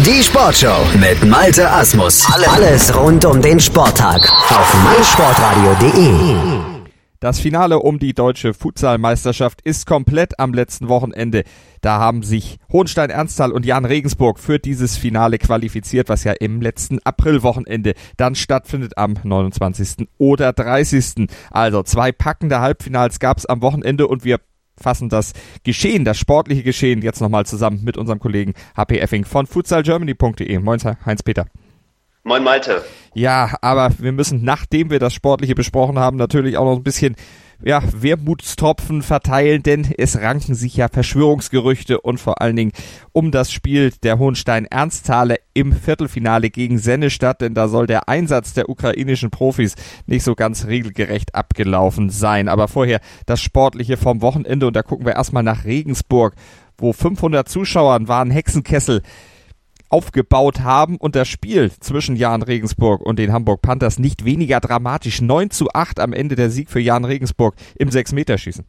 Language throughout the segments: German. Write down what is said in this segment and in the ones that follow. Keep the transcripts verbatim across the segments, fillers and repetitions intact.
Die Sportshow mit Malte Asmus. Alles rund um den Sporttag auf meinsportradio punkt de. Das Finale um die deutsche Futsalmeisterschaft ist komplett am letzten Wochenende. Da haben sich Hohenstein-Ernsthal und Jahn Regensburg für dieses Finale qualifiziert, was ja im letzten Aprilwochenende dann stattfindet am neunundzwanzigsten oder dreißigsten Also zwei packende Halbfinals gab es am Wochenende und wir fassen das Geschehen, das sportliche Geschehen jetzt nochmal zusammen mit unserem Kollegen H P Effing von futsal germany punkt de. Moin Heinz-Peter. Moin Malte. Ja, aber wir müssen, nachdem wir das Sportliche besprochen haben, natürlich auch noch ein bisschen ja, Wermutstropfen verteilen, denn es ranken sich ja Verschwörungsgerüchte und vor allen Dingen um das Spiel der Hohenstein-Ernsthale im Viertelfinale gegen Sennestadt, denn da soll der Einsatz der ukrainischen Profis nicht so ganz regelgerecht abgelaufen sein. Aber vorher das Sportliche vom Wochenende und da gucken wir erstmal nach Regensburg, wo fünfhundert Zuschauer waren Hexenkessel aufgebaut haben und das Spiel zwischen Jahn Regensburg und den Hamburg Panthers nicht weniger dramatisch. neun zu acht am Ende der Sieg für Jahn Regensburg im sechs-Meter-Schießen.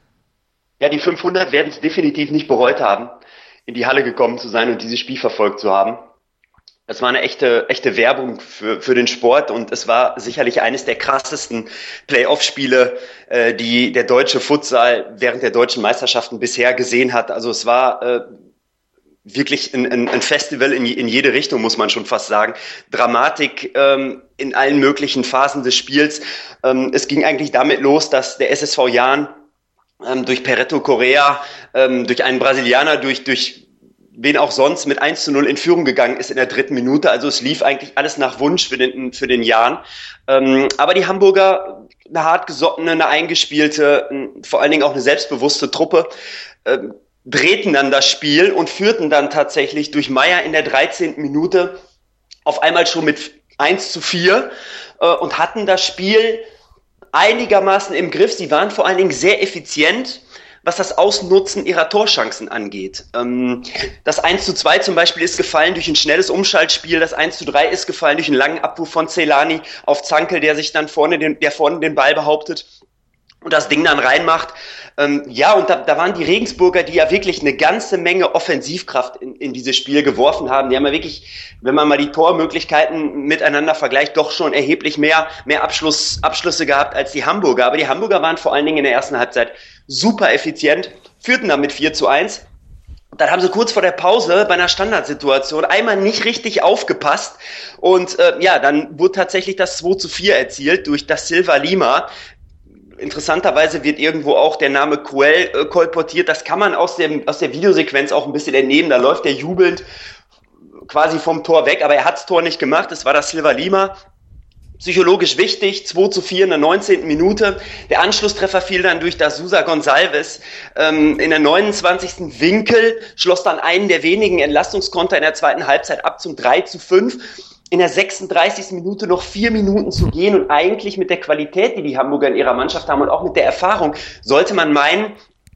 Ja, die fünfhundert werden es definitiv nicht bereut haben, in die Halle gekommen zu sein und dieses Spiel verfolgt zu haben. Es war eine echte, echte Werbung für, für den Sport und es war sicherlich eines der krassesten Playoff-Spiele, äh, die der deutsche Futsal während der deutschen Meisterschaften bisher gesehen hat. Also es war äh, wirklich ein, ein, ein Festival in, in jede Richtung, muss man schon fast sagen. Dramatik ähm, in allen möglichen Phasen des Spiels. Ähm, es ging eigentlich damit los, dass der S S V Jahn ähm, durch Pereto Correa, ähm, durch einen Brasilianer, durch, durch wen auch sonst mit eins zu null in Führung gegangen ist in der dritten Minute. Also es lief eigentlich alles nach Wunsch für den, für den Jahn. Ähm, aber die Hamburger, eine hartgesottene, eine eingespielte, vor allen Dingen auch eine selbstbewusste Truppe, ähm, drehten dann das Spiel und führten dann tatsächlich durch Meier in der dreizehnten Minute auf einmal schon mit eins zu vier äh, und hatten das Spiel einigermaßen im Griff. Sie waren vor allen Dingen sehr effizient, was das Ausnutzen ihrer Torchancen angeht. Ähm, das eins zu zwei zum Beispiel ist gefallen durch ein schnelles Umschaltspiel, das eins zu drei ist gefallen durch einen langen Abwurf von Celani auf Zankel, der sich dann vorne den, der vorne den Ball behauptet und das Ding dann reinmacht. Ähm, ja, und da, da waren die Regensburger, die ja wirklich eine ganze Menge Offensivkraft in, in dieses Spiel geworfen haben. Die haben ja wirklich, wenn man mal die Tormöglichkeiten miteinander vergleicht, doch schon erheblich mehr, mehr Abschluss, Abschlüsse gehabt als die Hamburger. Aber die Hamburger waren vor allen Dingen in der ersten Halbzeit super effizient, führten dann mit vier zu eins. Dann haben sie kurz vor der Pause bei einer Standardsituation einmal nicht richtig aufgepasst und äh, ja, dann wurde tatsächlich das zwei zu vier erzielt durch das Silva Lima. Interessanterweise wird irgendwo auch der Name Coel äh, kolportiert. Das kann man aus dem aus der Videosequenz auch ein bisschen entnehmen. Da läuft er jubelnd quasi vom Tor weg, aber er hat das Tor nicht gemacht. Es war das Silva Lima. Psychologisch wichtig, zwei zu vier in der neunzehnten Minute. Der Anschlusstreffer fiel dann durch das Sousa Gonçalves. Ähm, in der neunundzwanzigsten Winkel schloss dann einen der wenigen Entlastungskonter in der zweiten Halbzeit ab zum drei zu fünf. In der sechsunddreißigsten Minute noch vier Minuten zu gehen und eigentlich mit der Qualität, die die Hamburger in ihrer Mannschaft haben und auch mit der Erfahrung, sollte man meinen,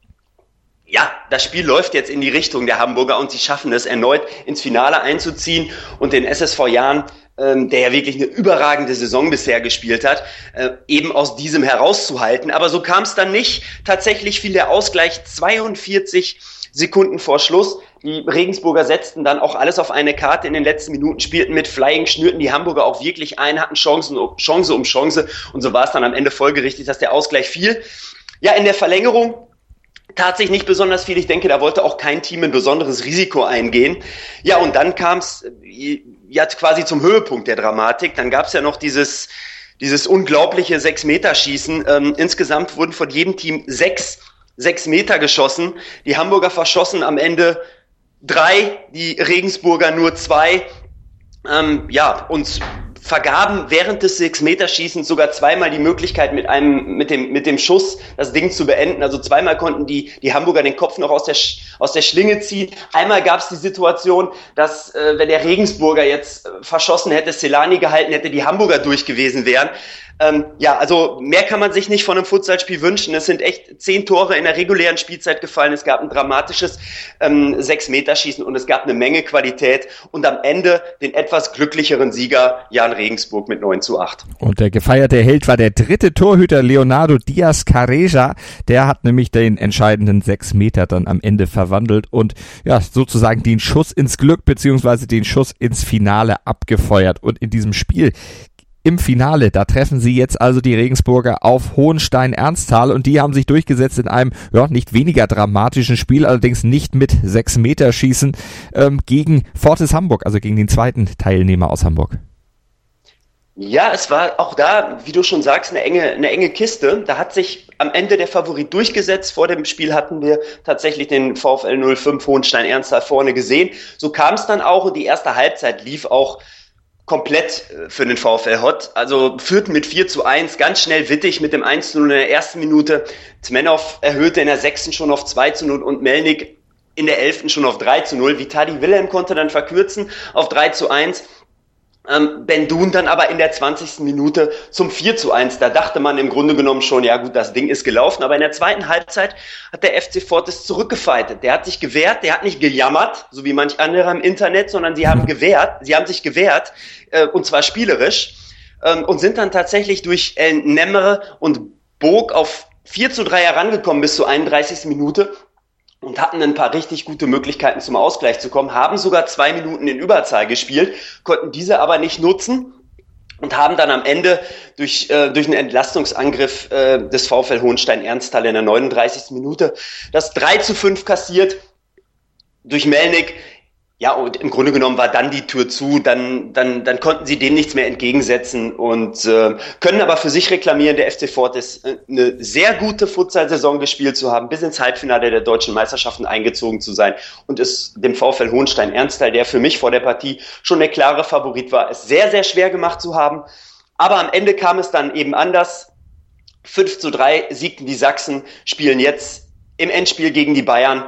ja, das Spiel läuft jetzt in die Richtung der Hamburger und sie schaffen es erneut ins Finale einzuziehen und den S S V Jahn, ähm, der ja wirklich eine überragende Saison bisher gespielt hat, äh, eben aus diesem herauszuhalten. Aber so kam es dann nicht. Tatsächlich fiel der Ausgleich zweiundvierzig Sekunden vor Schluss. Die Regensburger setzten dann auch alles auf eine Karte in den letzten Minuten, spielten mit Flying, schnürten die Hamburger auch wirklich ein, hatten Chancen, Chance um Chance und so war es dann am Ende folgerichtig, dass der Ausgleich fiel. Ja, in der Verlängerung tat sich nicht besonders viel. Ich denke, da wollte auch kein Team ein besonderes Risiko eingehen. Ja, und dann kam es ja quasi zum Höhepunkt der Dramatik. Dann gab es ja noch dieses dieses unglaubliche Sechs-Meter-Schießen. Ähm, insgesamt wurden von jedem Team sechs sechs Meter geschossen. Die Hamburger verschossen am Ende drei, die Regensburger nur zwei. Ähm, ja, und vergaben während des Sechs-Meter-Schießens sogar zweimal die Möglichkeit, mit einem, mit dem, mit dem Schuss das Ding zu beenden. Also zweimal konnten die, die Hamburger den Kopf noch aus der, aus der Schlinge ziehen. Einmal gab es die Situation, dass, äh, wenn der Regensburger jetzt äh, verschossen hätte, Celani gehalten hätte, die Hamburger durch gewesen wären. Ähm, ja, also mehr kann man sich nicht von einem Futsalspiel wünschen. Es sind echt zehn Tore in der regulären Spielzeit gefallen. Es gab ein dramatisches ähm, Sechs-Meter-Schießen und es gab eine Menge Qualität. Und am Ende den etwas glücklicheren Sieger Jan Regensburg mit neun zu acht. Und der gefeierte Held war der dritte Torhüter Leonardo Diaz Careja. Der hat nämlich den entscheidenden sechs Meter dann am Ende verwandelt und ja sozusagen den Schuss ins Glück beziehungsweise den Schuss ins Finale abgefeuert. Und in diesem Spiel im Finale, da treffen sie jetzt also die Regensburger auf Hohenstein-Ernsthal und die haben sich durchgesetzt in einem ja nicht weniger dramatischen Spiel, allerdings nicht mit sechs Meter Schießen ähm, gegen Fortis Hamburg, also gegen den zweiten Teilnehmer aus Hamburg. Ja, es war auch da, wie du schon sagst, eine enge, eine enge Kiste. Da hat sich am Ende der Favorit durchgesetzt. Vor dem Spiel hatten wir tatsächlich den VfL null fünf Hohenstein-Ernsthal vorne gesehen. So kam es dann auch und die erste Halbzeit lief auch komplett für den VfL Hott. Also führten mit vier zu eins, ganz schnell Wittig mit dem eins zu null in der ersten Minute. Zmenhoff erhöhte in der sechsten schon auf zwei zu null und Melnik in der elften schon auf drei zu null. Vitali Wilhelm konnte dann verkürzen auf drei zu eins. Ähm, Bendun dann aber in der zwanzigsten Minute zum vier zu eins. Da dachte man im Grunde genommen schon, ja gut, das Ding ist gelaufen. Aber in der zweiten Halbzeit hat der F C Fortis zurückgefeitet. Der hat sich gewehrt, der hat nicht gejammert, so wie manch anderer im Internet, sondern sie haben gewehrt, sie haben sich gewehrt, äh, und zwar spielerisch, ähm, und sind dann tatsächlich durch El Nemmere und Bog auf vier zu drei herangekommen bis zur einunddreißigsten Minute. Und hatten ein paar richtig gute Möglichkeiten zum Ausgleich zu kommen, haben sogar zwei Minuten in Überzahl gespielt, konnten diese aber nicht nutzen und haben dann am Ende durch äh, durch einen Entlastungsangriff äh, des VfL Hohenstein-Ernsthal in der neununddreißigsten Minute das drei zu fünf kassiert durch Melnik. Ja, und im Grunde genommen war dann die Tür zu, dann dann dann konnten sie dem nichts mehr entgegensetzen und äh, können aber für sich reklamieren, der F C Fortis äh, eine sehr gute Futsal-Saison gespielt zu haben, bis ins Halbfinale der deutschen Meisterschaften eingezogen zu sein und es dem VfL Hohenstein-Ernsthal, der für mich vor der Partie schon der klare Favorit war, es sehr, sehr schwer gemacht zu haben. Aber am Ende kam es dann eben anders. fünf zu drei siegten die Sachsen, spielen jetzt im Endspiel gegen die Bayern,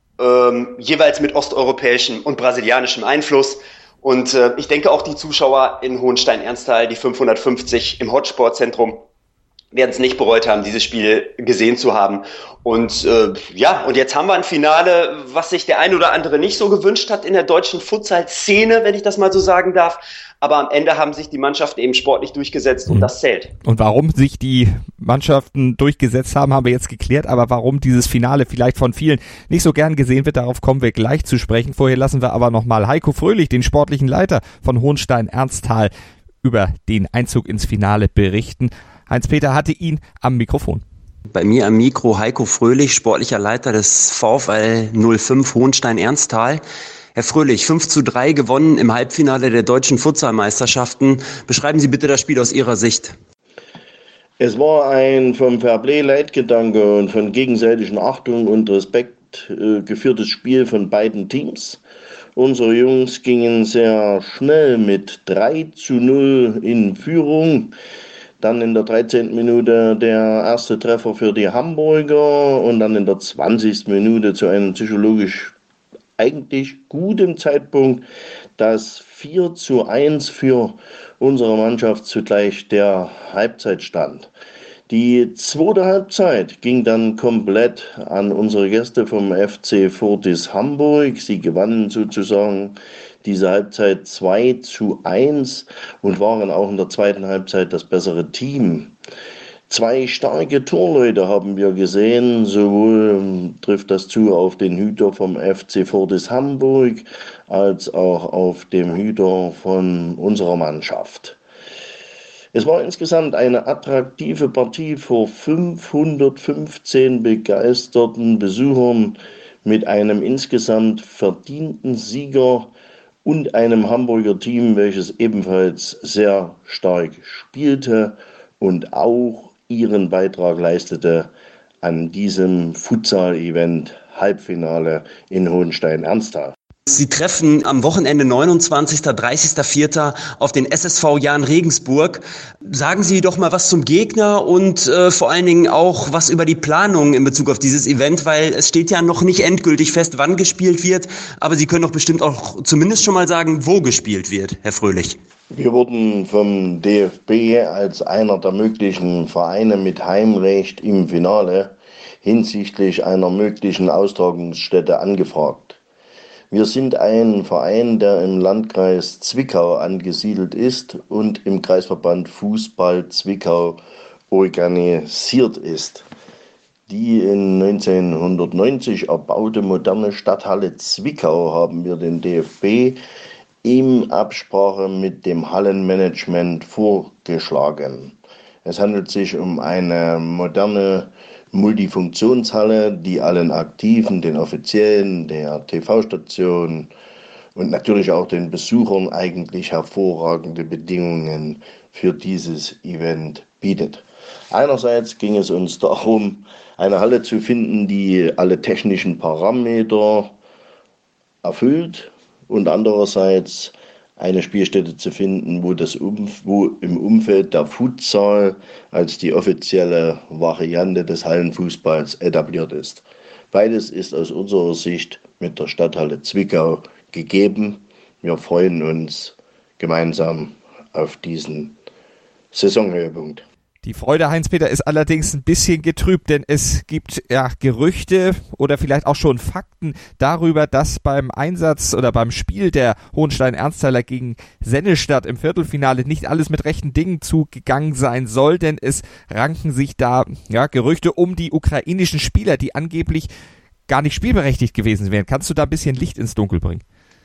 Ähm, jeweils mit osteuropäischem und brasilianischem Einfluss. Und äh, ich denke auch die Zuschauer in Hohenstein-Ernsthal, die fünfhundertfünfzig im Hotsportzentrum, werden es nicht bereut haben, dieses Spiel gesehen zu haben. Und äh, ja, und jetzt haben wir ein Finale, was sich der ein oder andere nicht so gewünscht hat in der deutschen Futsal-Szene, wenn ich das mal so sagen darf. Aber am Ende haben sich die Mannschaften eben sportlich durchgesetzt und das zählt. Und warum sich die Mannschaften durchgesetzt haben, haben wir jetzt geklärt. Aber warum dieses Finale vielleicht von vielen nicht so gern gesehen wird, darauf kommen wir gleich zu sprechen. Vorher lassen wir aber nochmal Heiko Fröhlich, den sportlichen Leiter von Hohenstein-Ernsthal, über den Einzug ins Finale berichten. Heinz-Peter hatte ihn am Mikrofon. Bei mir am Mikro Heiko Fröhlich, sportlicher Leiter des VfL null fünf Hohenstein-Ernsthal. Herr Fröhlich, fünf zu drei gewonnen im Halbfinale der deutschen Futsalmeisterschaften. Beschreiben Sie bitte das Spiel aus Ihrer Sicht. Es war ein vom Fairplay-Leitgedanke und von gegenseitigen Achtung und Respekt äh, geführtes Spiel von beiden Teams. Unsere Jungs gingen sehr schnell mit drei zu null in Führung. Dann in der dreizehnten Minute der erste Treffer für die Hamburger und dann in der zwanzigsten Minute zu einem psychologisch eigentlich guten Zeitpunkt das vier zu eins für unsere Mannschaft zugleich der Halbzeitstand. Die zweite Halbzeit ging dann komplett an unsere Gäste vom F C Fortis Hamburg. Sie gewannen sozusagen diese Halbzeit zwei zu eins und waren auch in der zweiten Halbzeit das bessere Team. Zwei starke Torleute haben wir gesehen, sowohl ähm, trifft das zu auf den Hüter vom F C Fortis Hamburg als auch auf dem Hüter von unserer Mannschaft. Es war insgesamt eine attraktive Partie vor fünfhundertfünfzehn begeisterten Besuchern mit einem insgesamt verdienten Sieger und einem Hamburger Team, welches ebenfalls sehr stark spielte und auch ihren Beitrag leistete an diesem Futsal-Event Halbfinale in Hohenstein-Ernsthal. Sie treffen am Wochenende neunundzwanzigsten, dreißigsten vierten auf den S S V Jahn Regensburg. Sagen Sie doch mal was zum Gegner und äh, vor allen Dingen auch was über die Planung in Bezug auf dieses Event, weil es steht ja noch nicht endgültig fest, wann gespielt wird, aber Sie können doch bestimmt auch zumindest schon mal sagen, wo gespielt wird, Herr Fröhlich. Wir wurden vom D F B als einer der möglichen Vereine mit Heimrecht im Finale hinsichtlich einer möglichen Austragungsstätte angefragt. Wir sind ein Verein, der im Landkreis Zwickau angesiedelt ist und im Kreisverband Fußball Zwickau organisiert ist. Die in neunzehnhundertneunzig erbaute moderne Stadthalle Zwickau haben wir den D F B in Absprache mit dem Hallenmanagement vorgeschlagen. Es handelt sich um eine moderne Multifunktionshalle, die allen Aktiven, den Offiziellen, der T V-Station und natürlich auch den Besuchern eigentlich hervorragende Bedingungen für dieses Event bietet. Einerseits ging es uns darum, eine Halle zu finden, die alle technischen Parameter erfüllt und andererseits eine Spielstätte zu finden, wo, das Umf- wo im Umfeld der Futsal als die offizielle Variante des Hallenfußballs etabliert ist. Beides ist aus unserer Sicht mit der Stadthalle Zwickau gegeben. Wir freuen uns gemeinsam auf diesen Saisonhöhepunkt. Die Freude, Heinz-Peter, ist allerdings ein bisschen getrübt, denn es gibt ja Gerüchte oder vielleicht auch schon Fakten darüber, dass beim Einsatz oder beim Spiel der Hohenstein-Ernsthaler gegen Sennestadt im Viertelfinale nicht alles mit rechten Dingen zugegangen sein soll, denn es ranken sich da ja Gerüchte um die ukrainischen Spieler, die angeblich gar nicht spielberechtigt gewesen wären. Kannst du da ein bisschen Licht ins Dunkel bringen?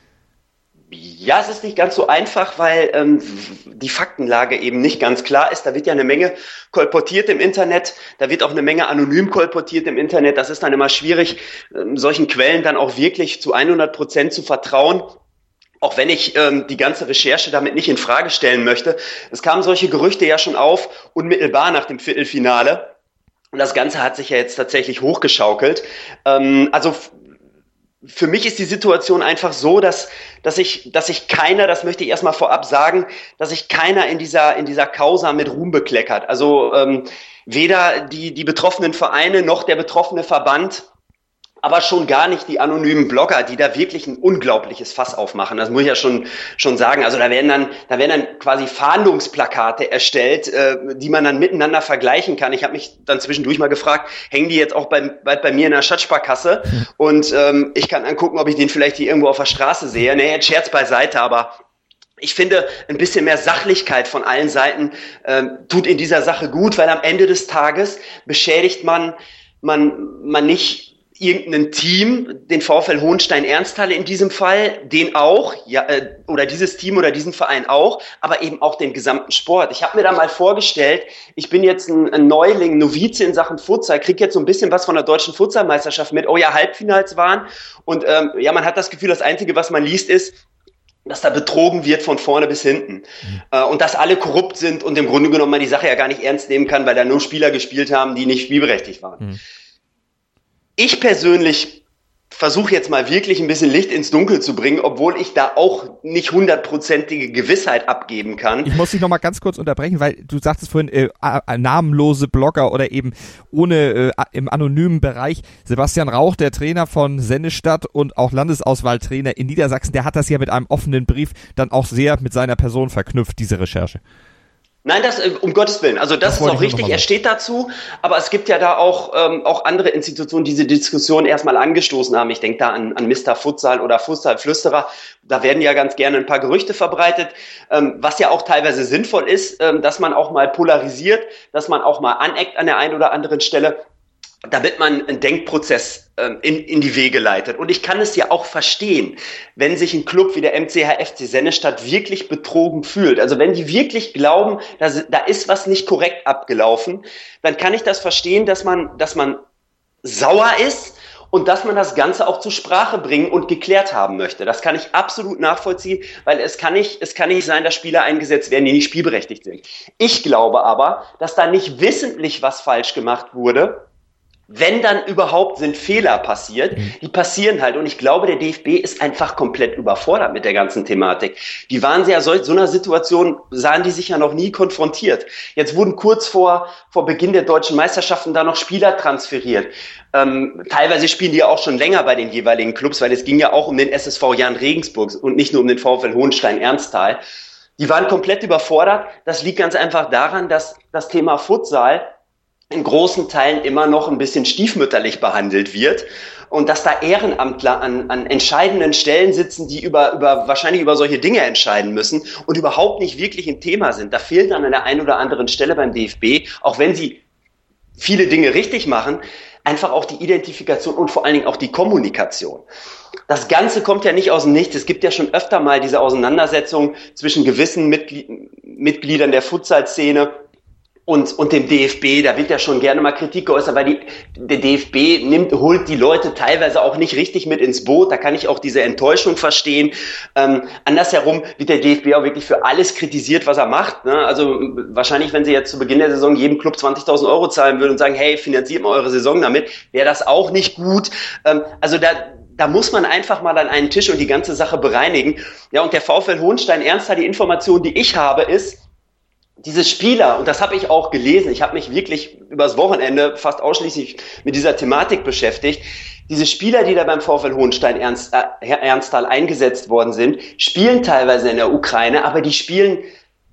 Ja, es ist nicht ganz so einfach, weil ähm, die Faktenlage eben nicht ganz klar ist. Da wird ja eine Menge kolportiert im Internet, da wird auch eine Menge anonym kolportiert im Internet. Das ist dann immer schwierig, ähm, solchen Quellen dann auch wirklich zu hundert Prozent zu vertrauen. Auch wenn ich ähm, die ganze Recherche damit nicht in Frage stellen möchte. Es kamen solche Gerüchte ja schon auf, unmittelbar nach dem Viertelfinale. Und das Ganze hat sich ja jetzt tatsächlich hochgeschaukelt. Ähm, also Für mich ist die Situation einfach so, dass, dass ich, dass ich keiner, das möchte ich erstmal vorab sagen, dass sich keiner in dieser, in dieser Causa mit Ruhm bekleckert. Also, ähm, weder die, die betroffenen Vereine noch der betroffene Verband, aber schon gar nicht die anonymen Blogger, die da wirklich ein unglaubliches Fass aufmachen. Das muss ich ja schon schon sagen. Also da werden dann da werden dann quasi Fahndungsplakate erstellt, äh, die man dann miteinander vergleichen kann. Ich habe mich dann zwischendurch mal gefragt, hängen die jetzt auch bei, bei, bei mir in der Stadtsparkasse? Mhm. Und ähm, ich kann angucken, ob ich den vielleicht hier irgendwo auf der Straße sehe. Nee, jetzt Scherz beiseite, aber ich finde, ein bisschen mehr Sachlichkeit von allen Seiten äh, tut in dieser Sache gut, weil am Ende des Tages beschädigt man man man nicht irgendein Team, den VfL Hohenstein-Ernsthalle in diesem Fall, den auch, ja, äh, oder dieses Team oder diesen Verein auch, aber eben auch den gesamten Sport. Ich habe mir da mal vorgestellt, ich bin jetzt ein, ein Neuling, Novize in Sachen Futsal, krieg jetzt so ein bisschen was von der deutschen Futsalmeisterschaft mit, oh ja, Halbfinals waren und ähm, ja, man hat das Gefühl, das Einzige, was man liest, ist, dass da betrogen wird von vorne bis hinten. Mhm. Äh, und dass alle korrupt sind und im Grunde genommen man die Sache ja gar nicht ernst nehmen kann, weil da nur Spieler gespielt haben, die nicht spielberechtigt waren. Mhm. Ich persönlich versuche jetzt mal wirklich ein bisschen Licht ins Dunkel zu bringen, obwohl ich da auch nicht hundertprozentige Gewissheit abgeben kann. Ich muss dich noch mal ganz kurz unterbrechen, weil du sagtest vorhin, äh, äh, namenlose Blogger oder eben ohne äh, im anonymen Bereich. Sebastian Rauch, der Trainer von Sennestadt und auch Landesauswahltrainer in Niedersachsen, der hat das ja mit einem offenen Brief dann auch sehr mit seiner Person verknüpft, diese Recherche. Nein, das um Gottes Willen. Also das, das ist auch richtig. Er steht dazu, aber es gibt ja da auch ähm, auch andere Institutionen, die diese Diskussion erstmal angestoßen haben. Ich denke da an, an Mister Futsal oder Futsal-Flüsterer. Da werden ja ganz gerne ein paar Gerüchte verbreitet, ähm, was ja auch teilweise sinnvoll ist, ähm, dass man auch mal polarisiert, dass man auch mal aneckt an der einen oder anderen Stelle, damit man einen Denkprozess ähm, in, in die Wege leitet. Und ich kann es ja auch verstehen, wenn sich ein Club wie der M C H F C Sennestadt wirklich betrogen fühlt. Also wenn die wirklich glauben, dass, da ist was nicht korrekt abgelaufen, dann kann ich das verstehen, dass man, dass man sauer ist und dass man das Ganze auch zur Sprache bringen und geklärt haben möchte. Das kann ich absolut nachvollziehen, weil es kann nicht, es kann nicht sein, dass Spieler eingesetzt werden, die nicht spielberechtigt sind. Ich glaube aber, dass da nicht wissentlich was falsch gemacht wurde, wenn dann überhaupt sind Fehler passiert, die passieren halt. Und ich glaube, der D F B ist einfach komplett überfordert mit der ganzen Thematik. Die waren ja so, so einer Situation, sahen die sich ja noch nie konfrontiert. Jetzt wurden kurz vor, vor Beginn der deutschen Meisterschaften da noch Spieler transferiert. Ähm, teilweise spielen die ja auch schon länger bei den jeweiligen Clubs, weil es ging ja auch um den S S V Jan Regensburg und nicht nur um den VfL Hohenstein-Ernsthal. Die waren komplett überfordert. Das liegt ganz einfach daran, dass das Thema Futsal in großen Teilen immer noch ein bisschen stiefmütterlich behandelt wird und dass da Ehrenamtler an, an entscheidenden Stellen sitzen, die über, über, wahrscheinlich über solche Dinge entscheiden müssen und überhaupt nicht wirklich ein Thema sind. Da fehlt dann an der einen oder anderen Stelle beim D F B, auch wenn sie viele Dinge richtig machen, einfach auch die Identifikation und vor allen Dingen auch die Kommunikation. Das Ganze kommt ja nicht aus dem Nichts. Es gibt ja schon öfter mal diese Auseinandersetzung zwischen gewissen Mitglied, Mitgliedern der Futsal-Szene und, und dem D F B. Da wird ja schon gerne mal Kritik geäußert, weil die, der D F B nimmt, holt die Leute teilweise auch nicht richtig mit ins Boot. Da kann ich auch diese Enttäuschung verstehen. Ähm, andersherum wird der D F B auch wirklich für alles kritisiert, was er macht. Ne? Also wahrscheinlich, wenn sie jetzt zu Beginn der Saison jedem Club zwanzigtausend Euro zahlen würden und sagen, hey, finanziert mal eure Saison damit, wäre das auch nicht gut. Ähm, also da Da muss man einfach mal an einen Tisch und die ganze Sache bereinigen. Ja, und der VfL Hohenstein-Ernsthal, die Information, die ich habe, ist, diese Spieler, und das habe ich auch gelesen, ich habe mich wirklich übers Wochenende fast ausschließlich mit dieser Thematik beschäftigt, diese Spieler, die da beim VfL Hohenstein-Ernsthal eingesetzt worden sind, spielen teilweise in der Ukraine, aber die spielen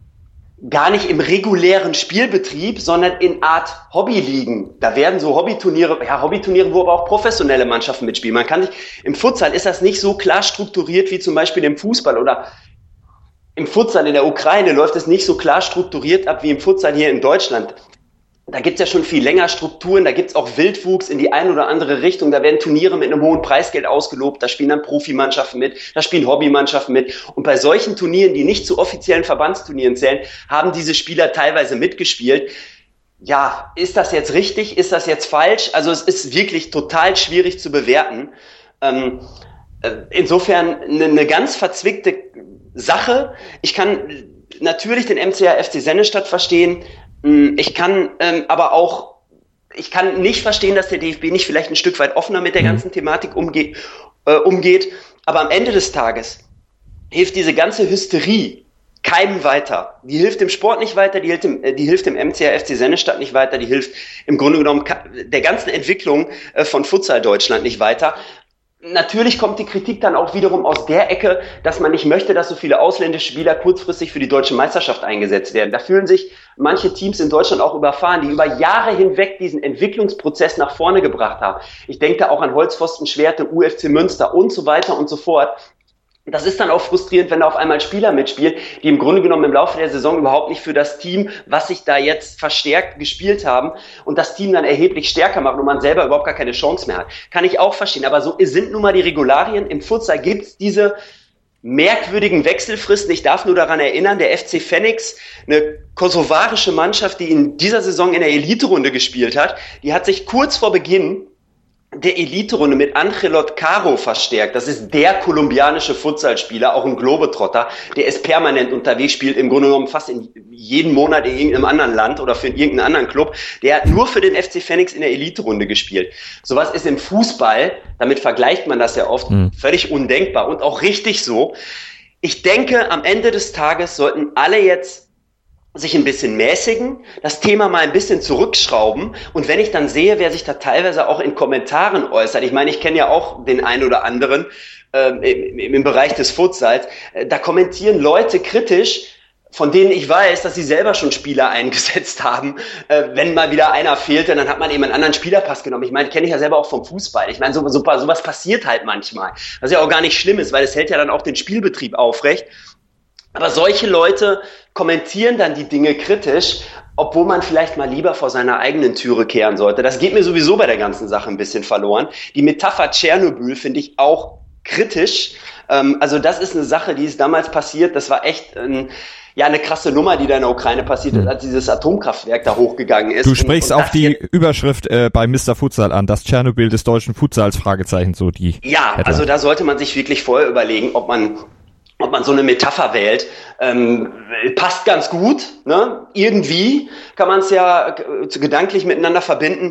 gar nicht im regulären Spielbetrieb, sondern in Art Hobbyligen. Da werden so Hobbyturniere, ja Hobbyturniere, wo aber auch professionelle Mannschaften mitspielen. Man kann nicht, im Futsal ist das nicht so klar strukturiert wie zum Beispiel im Fußball oder im Futsal in der Ukraine läuft es nicht so klar strukturiert ab wie im Futsal hier in Deutschland. Da gibt's ja schon viel länger Strukturen, da gibt's auch Wildwuchs in die eine oder andere Richtung, da werden Turniere mit einem hohen Preisgeld ausgelobt, da spielen dann Profimannschaften mit, da spielen Hobbymannschaften mit. Und bei solchen Turnieren, die nicht zu offiziellen Verbandsturnieren zählen, haben diese Spieler teilweise mitgespielt. Ja, ist das jetzt richtig? Ist das jetzt falsch? Also es ist wirklich total schwierig zu bewerten. Ähm, insofern eine, eine ganz verzwickte Sache. Ich kann natürlich den M C A F C Sennestadt verstehen. Ich kann ähm, aber auch, ich kann nicht verstehen, dass der D F B nicht vielleicht ein Stück weit offener mit der ganzen Thematik umge- äh, umgeht. Aber am Ende des Tages hilft diese ganze Hysterie keinem weiter. Die hilft dem Sport nicht weiter, die hilft dem, äh, die hilft dem M C A F C Sennestadt nicht weiter, die hilft im Grunde genommen der ganzen Entwicklung äh, von Futsal Deutschland nicht weiter. Natürlich kommt die Kritik dann auch wiederum aus der Ecke, dass man nicht möchte, dass so viele ausländische Spieler kurzfristig für die deutsche Meisterschaft eingesetzt werden. Da fühlen sich manche Teams in Deutschland auch überfahren, die über Jahre hinweg diesen Entwicklungsprozess nach vorne gebracht haben. Ich denke da auch an Holzpfosten Schwerte, U F C Münster und so weiter und so fort. Das ist dann auch frustrierend, wenn da auf einmal Spieler mitspielen, die im Grunde genommen im Laufe der Saison überhaupt nicht für das Team, was sich da jetzt verstärkt gespielt haben und das Team dann erheblich stärker machen und man selber überhaupt gar keine Chance mehr hat. Kann ich auch verstehen, aber so sind nun mal die Regularien. Im Futsal gibt's diese merkwürdigen Wechselfristen. Ich darf nur daran erinnern, der F C Phoenix, eine kosovarische Mannschaft, die in dieser Saison in der Elite-Runde gespielt hat, die hat sich kurz vor Beginn der Elite-Runde mit Angelot Caro verstärkt. Das ist der kolumbianische Futsalspieler, auch ein Globetrotter. Der ist permanent unterwegs, spielt im Grunde genommen fast in jeden Monat in irgendeinem anderen Land oder für irgendeinen anderen Club. Der hat nur für den F C Phoenix in der Elite-Runde gespielt. Sowas ist im Fußball, damit vergleicht man das ja oft, mhm. völlig undenkbar und auch richtig so. Ich denke, am Ende des Tages sollten alle jetzt sich ein bisschen mäßigen, das Thema mal ein bisschen zurückschrauben und wenn ich dann sehe, wer sich da teilweise auch in Kommentaren äußert, ich meine, ich kenne ja auch den einen oder anderen ähm, im, im Bereich des Futsals, äh, da kommentieren Leute kritisch, von denen ich weiß, dass sie selber schon Spieler eingesetzt haben. Äh, wenn mal wieder einer fehlte, dann hat man eben einen anderen Spielerpass genommen. Ich meine, kenne ich ja selber auch vom Fußball. Ich meine, so, so, sowas passiert halt manchmal, was ja auch gar nicht schlimm ist, weil es hält ja dann auch den Spielbetrieb aufrecht. Aber solche Leute kommentieren dann die Dinge kritisch, obwohl man vielleicht mal lieber vor seiner eigenen Türe kehren sollte. Das geht mir sowieso bei der ganzen Sache ein bisschen verloren. Die Metapher Tschernobyl finde ich auch kritisch. Ähm, also das ist eine Sache, die ist damals passiert. Das war echt ein, ja, eine krasse Nummer, die da in der Ukraine passiert ist, als dieses Atomkraftwerk da hochgegangen ist. Du sprichst und, und auch die jetzt, Überschrift äh, bei Mister Futsal an, das Tschernobyl des deutschen Futsals, Fragezeichen, so die. Ja, Headline. Also da sollte man sich wirklich vorher überlegen, ob man ob man so eine Metapher wählt, ähm, passt ganz gut, ne? Irgendwie kann man es ja gedanklich miteinander verbinden,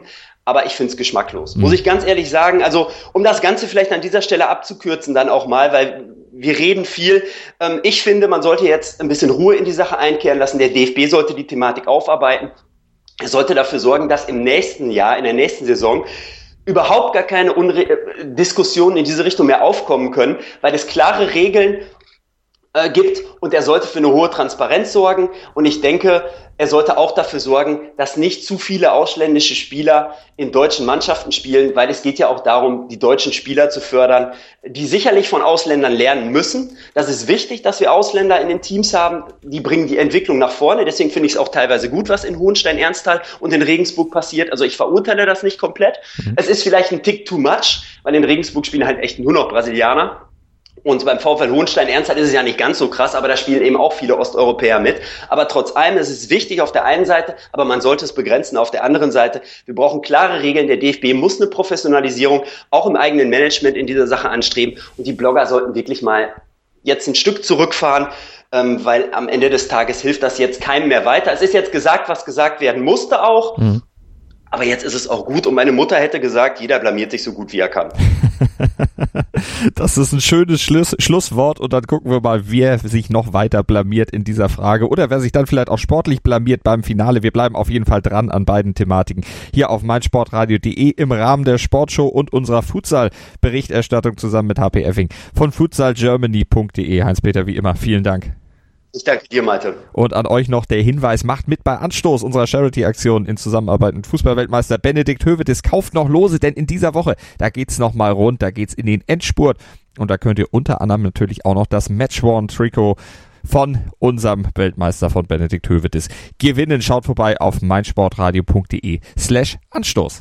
aber ich finde es geschmacklos. Mhm. Muss ich ganz ehrlich sagen, also um das Ganze vielleicht an dieser Stelle abzukürzen dann auch mal, weil wir reden viel. Ähm, ich finde, man sollte jetzt ein bisschen Ruhe in die Sache einkehren lassen. Der D F B sollte die Thematik aufarbeiten. Er sollte dafür sorgen, dass im nächsten Jahr, in der nächsten Saison, überhaupt gar keine Unre- Diskussionen in diese Richtung mehr aufkommen können, weil es klare Regeln äh, gibt und er sollte für eine hohe Transparenz sorgen. Und ich denke, er sollte auch dafür sorgen, dass nicht zu viele ausländische Spieler in deutschen Mannschaften spielen, weil es geht ja auch darum, die deutschen Spieler zu fördern, die sicherlich von Ausländern lernen müssen. Das ist wichtig, dass wir Ausländer in den Teams haben, die bringen die Entwicklung nach vorne. Deswegen finde ich es auch teilweise gut, was in Hohenstein-Ernsthal und in Regensburg passiert. Also ich verurteile das nicht komplett. Mhm. Es ist vielleicht ein Tick too much, weil in Regensburg spielen halt echt nur noch Brasilianer. Und beim VfL Hohenstein-Ernsthal ist es ja nicht ganz so krass, aber da spielen eben auch viele Osteuropäer mit. Aber trotz allem, es ist wichtig auf der einen Seite, aber man sollte es begrenzen auf der anderen Seite. Wir brauchen klare Regeln. Der D F B muss eine Professionalisierung auch im eigenen Management in dieser Sache anstreben. Und die Blogger sollten wirklich mal jetzt ein Stück zurückfahren, ähm, weil am Ende des Tages hilft das jetzt keinem mehr weiter. Es ist jetzt gesagt, was gesagt werden musste auch. Mhm. Aber jetzt ist es auch gut. Und meine Mutter hätte gesagt, jeder blamiert sich so gut, wie er kann. Das ist ein schönes Schluss, Schlusswort und dann gucken wir mal, wer sich noch weiter blamiert in dieser Frage oder wer sich dann vielleicht auch sportlich blamiert beim Finale. Wir bleiben auf jeden Fall dran an beiden Thematiken hier auf meinsportradio punkt de im Rahmen der Sportshow und unserer Futsal-Berichterstattung zusammen mit H P Effing von futsalgermany punkt de. Heinz-Peter, wie immer, vielen Dank. Ich danke dir, Malte. Und an euch noch der Hinweis, macht mit bei Anstoß unserer Charity-Aktion in Zusammenarbeit mit Fußballweltmeister Benedikt Höwedes. Kauft noch Lose, denn in dieser Woche, da geht's noch mal rund, da geht's in den Endspurt. Und da könnt ihr unter anderem natürlich auch noch das Match-Worn-Trikot von unserem Weltmeister von Benedikt Höwedes gewinnen. Schaut vorbei auf meinsportradio punkt de slash Anstoß.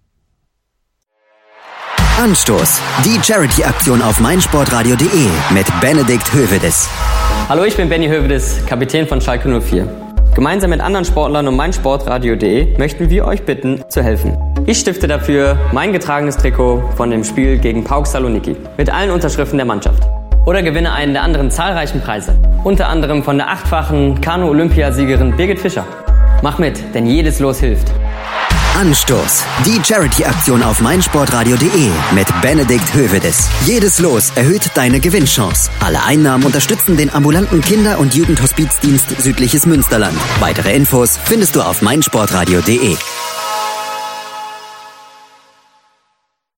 Anstoß, die Charity-Aktion auf meinsportradio punkt de mit Benedikt Höwedes. Hallo, ich bin Benny Höwedes, Kapitän von Schalke null vier. Gemeinsam mit anderen Sportlern und meinsportradio punkt de möchten wir euch bitten, zu helfen. Ich stifte dafür mein getragenes Trikot von dem Spiel gegen PAOK Saloniki mit allen Unterschriften der Mannschaft. Oder gewinne einen der anderen zahlreichen Preise, unter anderem von der achtfachen Kanu-Olympiasiegerin Birgit Fischer. Mach mit, denn jedes Los hilft. Anstoß, die Charity-Aktion auf meinsportradio punkt de mit Benedikt Höwedes. Jedes Los erhöht deine Gewinnchance. Alle Einnahmen unterstützen den ambulanten Kinder- und Jugendhospizdienst Südliches Münsterland. Weitere Infos findest du auf meinsportradio punkt de.